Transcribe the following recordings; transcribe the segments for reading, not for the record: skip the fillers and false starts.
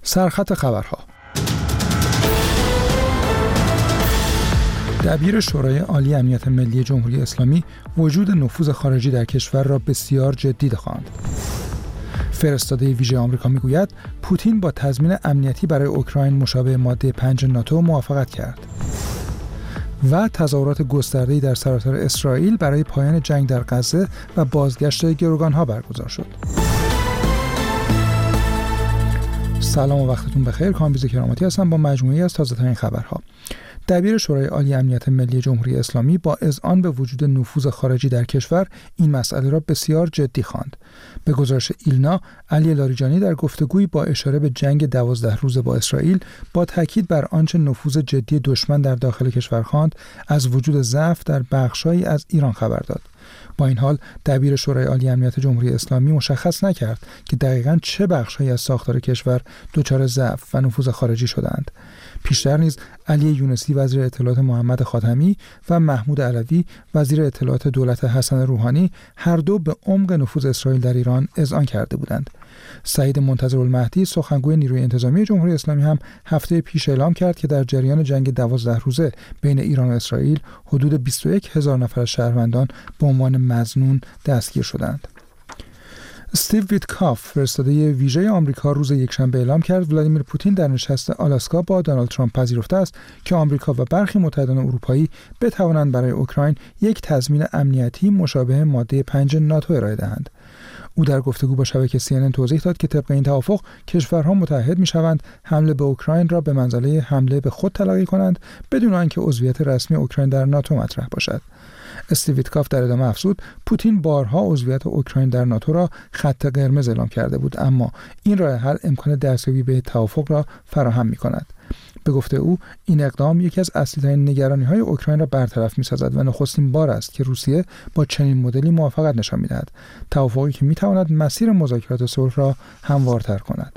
سرخط خبرها. دبیر شورای عالی امنیت ملی جمهوری اسلامی وجود نفوذ خارجی در کشور را بسیار جدی خواند. فرستاده ویژه آمریکا میگوید پوتین با تضمین امنیتی برای اوکراین مشابه ماده 5 ناتو موافقت کرد. و تظاهرات گسترده‌ای در سراسر اسرائیل برای پایان جنگ در غزه و بازگشت گروگان‌ها برگزار شد. سلام و وقتتون بخیر. کامبیز کراماتی هستم با مجموعه‌ای از تازه‌ترین خبرها. دبیر شورای عالی امنیت ملی جمهوری اسلامی با اذعان به وجود نفوذ خارجی در کشور این مسئله را بسیار جدی خواند. به گزارش ایلنا، علی لاریجانی در گفتگویی با اشاره به جنگ 12 روزه با اسرائیل با تاکید بر آنچه نفوذ جدی دشمن در داخل کشور خواند، از وجود ضعف در بخش‌هایی از ایران خبر داد. با این حال دبیر شورای عالی امنیت جمهوری اسلامی مشخص نکرد که دقیقاً چه بخش‌هایی از ساختار کشور دچار ضعف و نفوذ خارجی شدند. پیشتر نیز علی یونسی وزیر اطلاعات محمد خاتمی و محمود علوی وزیر اطلاعات دولت حسن روحانی هر دو به عمق نفوذ اسرائیل در ایران اذعان کرده بودند. سعید منتظرالمهدی سخنگوی نیروی انتظامی جمهوری اسلامی هم هفته پیش اعلام کرد که در جریان جنگ 12 روزه بین ایران و اسرائیل حدود 21,000 نفر از شهروندان به عنوان مظنون دستگیر شدند. استیو ویتکاف فرستاده ویژه آمریکا روز یکشنبه اعلام کرد ولادیمیر پوتین در نشست آلاسکا با دونالد ترامپ پذیرفته است که آمریکا و برخی متحدان اروپایی بتوانند برای اوکراین یک تضمین امنیتی مشابه ماده 5 ناتو ارائه دهند. او در گفتگو با شبکه CNN توضیح داد که طبق این توافق کشورها متحد می‌شوند حمله به اوکراین را به منزله حمله به خود تلقی کنند بدون آنکه عضویت رسمی اوکراین در ناتو مطرح باشد. استیو ویتکاف در ادامه افزود پوتین بارها عضویت اوکراین در ناتو را خط قرمز اعلام کرده بود، اما این راه حل امکان دستیابی به توافق را فراهم می‌کند. به گفته او این اقدام یکی از اصلی‌ترین نگرانی‌های اوکراین را برطرف می‌سازد و نخستین بار است که روسیه با چنین مدلی موافقت نشان می‌دهد، توافقی که می‌تواند مسیر مذاکرات صلح را هموارتر کند.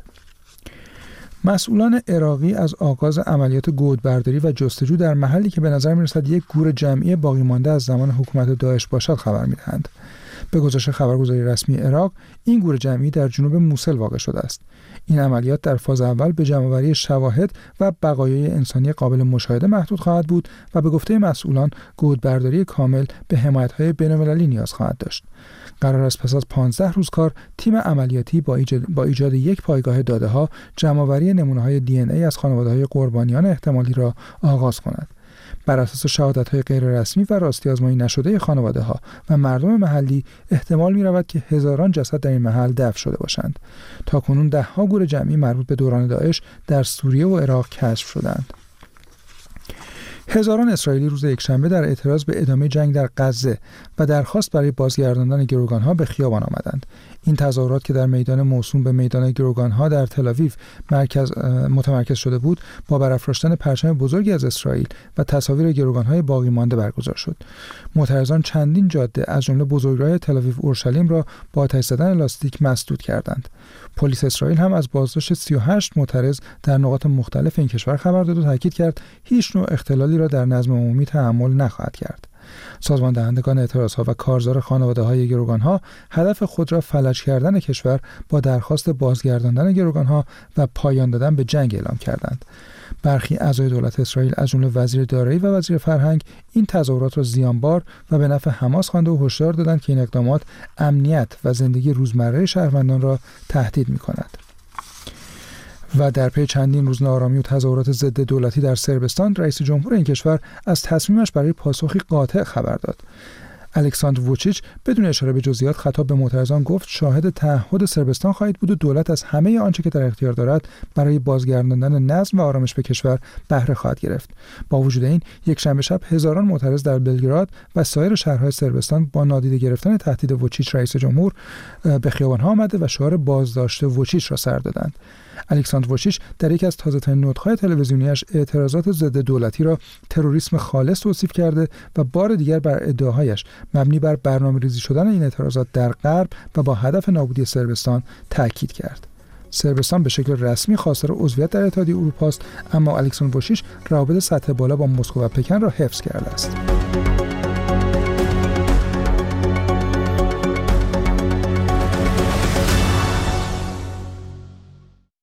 مسئولان عراقی از آغاز عملیات گودبرداری و جستجو در محلی که به نظر می‌رسد یک گور جمعی باقی مانده از زمان حکومت داعش باشد خبر می‌دهند. به گزارش خبرگزاری رسمی عراق، این گور جمعی در جنوب موصل واقع شده است. این عملیات در فاز اول به جمع‌آوری شواهد و بقایای انسانی قابل مشاهده محدود خواهد بود و به گفته مسئولان گودبرداری کامل به حمایت‌های بین‌المللی نیاز خواهد داشت. قرار است پس از 15 روز کار تیم عملیاتی با ایجاد یک پایگاه داده‌ها جمع‌آوری نمونه‌های DNA از خانواده‌های قربانیان احتمالی را آغاز کند. بر اساس شهادت‌های غیررسمی و راستی آزمایی نشده خانواده‌ها و مردم محلی احتمال می‌رود که هزاران جسد در این محل دفن شده باشند. تاکنون ده‌ها گور جمعی مربوط به دوران داعش در سوریه و عراق کشف شدند. هزاران اسرائیلی روز یکشنبه در اعتراض به ادامه جنگ در غزه و درخواست برای بازگرداندن گروگان‌ها به خیابان آمدند. این تظاهرات که در میدان موسوم به میدان گروگان‌ها در تل‌آویو متمرکز شده بود، با برافراشتن پرچم بزرگی از اسرائیل و تصاویر گروگان‌های باقی مانده برگزار شد. معترضان چندین جاده از جمله بزرگراه تل‌آویو اورشلیم را با آتش زدن لاستیک مسدود کردند. پلیس اسرائیل هم از بازداشت 38 معترض در نقاط مختلف این کشور خبر داد و تاکید کرد هیچ نوع اختلالی را در نظم عمومی تحمل نخواهد کرد. سازمان دهندگان اعتراضها و کارزار خانواده‌های گروگان‌ها هدف خود را فلج کردن کشور با درخواست بازگرداندن گروگان‌ها و پایان دادن به جنگ اعلام کردند. برخی اعضای دولت اسرائیل از جمله وزیر دارایی و وزیر فرهنگ این تظاهرات را زیانبار و به نفع حماس خوانده و هشدار دادند که این اقدامات امنیت و زندگی روزمره شهروندان را تهدید می‌کند. و در پی چندین روز ناآرامی و تظاهرات ضد دولتی در صربستان، رئیس جمهور این کشور از تصمیمش برای پاسخی قاطع خبر داد. الکساندر ووچیچ بدون اشاره به جزئیات خطاب به معترضان گفت شاهد تعهد صربستان خواهید بود و دولت از همه آنچه که در اختیار دارد برای بازگرداندن نظم و آرامش به کشور بهره خواهد گرفت. با وجود این، یک شنبه شب هزاران معترض در بلگراد و سایر شهرهای صربستان با نادیده گرفتن تهدید ووچیچ رئیس جمهور به خیابان‌ها آمده و شعار بازداشت ووچیچ را سر دادند. الکساندر ووچیچ در یکی از تازه‌ترین نطق‌های تلویزیونیش اعتراضات ضد دولتی را تروریسم خالص توصیف کرده و بار دیگر بر ادعاهایش مبنی بر برنامه‌ریزی شدن این اعتراضات در غرب و با هدف نابودی صربستان تاکید کرد. صربستان به شکل رسمی خواستار عضویت در اتحادیه اروپا است، اما الکساندر ووچیچ روابط سطح بالا با مسکو و پکن را حفظ کرده است.